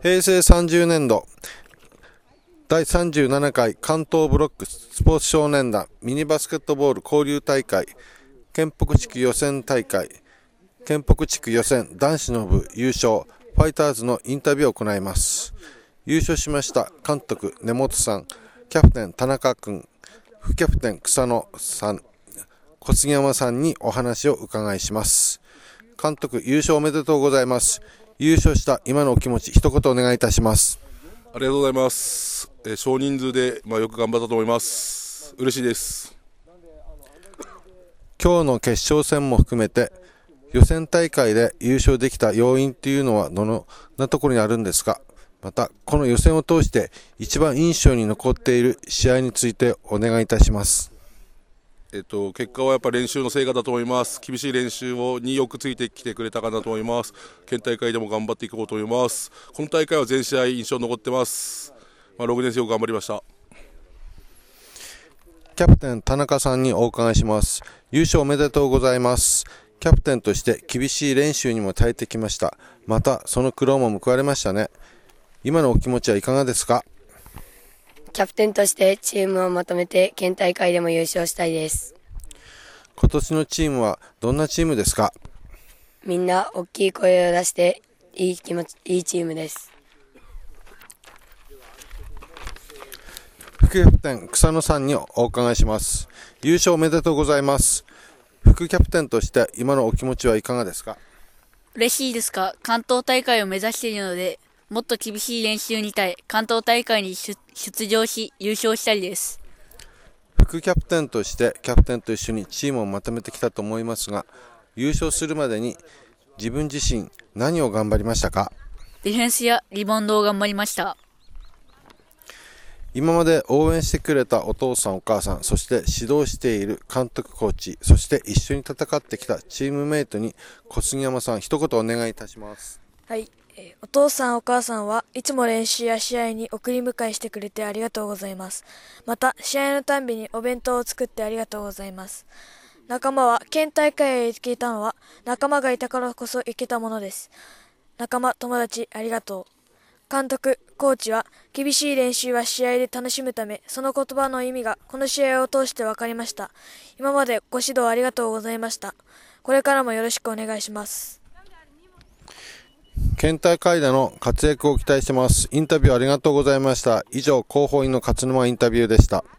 平成30年度第37回関東ブロックスポーツ少年団ミニバスケットボール交流大会県北地区予選大会県北地区予選男子の部優勝ファイターズのインタビューを行います。優勝しました監督根本さん、キャプテン田中君、副キャプテン草野さん、小杉山さんにお話を伺いします。監督、優勝おめでとうございます。優勝した今のお気持ち一言お願いいたします。 ありがとうございます。少人数で、よく頑張ったと思います。嬉しいです。 今日の決勝戦も含めて予選大会で優勝できた要因というのはどのなところにあるんですか。またこの予選を通して一番印象に残っている試合についてお願いいたします。 結果はやっぱ練習の成果だと思います。厳しい練習によくついてきてくれたかなと思います。県大会でも頑張っていこうと思います。この大会は全試合印象に残ってます。6年生よく頑張りました。 キャプテン田中さんにお伺いします。優勝おめでとうございます。キャプテンとして厳しい練習にも耐えてきました。またその苦労も報われましたね。今のお気持ちはいかがですか。 キャプテンとしてチームをまとめて県大会でも優勝したいです。 今年のチームはどんなチームですか。 みんな大きい声を出していいチームです。 副キャプテン草野さんにお伺いします。優勝おめでとうございます。副キャプテンとして今のお気持ちはいかがですか。 嬉しいですが、関東大会を目指しているので、もっと厳しい練習に耐え、関東大会に出場し、優勝したいです。 副キャプテンとしてキャプテンと一緒にチームをまとめてきたと思いますが、優勝するまでに自分自身何を頑張りましたか。 ディフェンスやリバウンドを頑張りました。 今まで応援してくれたお父さんお母さん、そして指導している監督コーチ、そして一緒に戦ってきたチームメイトに小杉山さん一言お願いいたします。 はい、お父さんお母さんはいつも練習や試合に送り迎えしてくれてありがとうございます。また試合のたんびにお弁当を作ってありがとうございます。仲間は県大会へ行けたのは仲間がいたからこそ行けたものです。仲間友達ありがとう。監督コーチは厳しい練習は試合で楽しむため、その言葉の意味がこの試合を通して分かりました。今までご指導ありがとうございました。これからもよろしくお願いします。 県大会での活躍を期待してます。インタビューありがとうございました。以上、広報員の勝沼インタビューでした。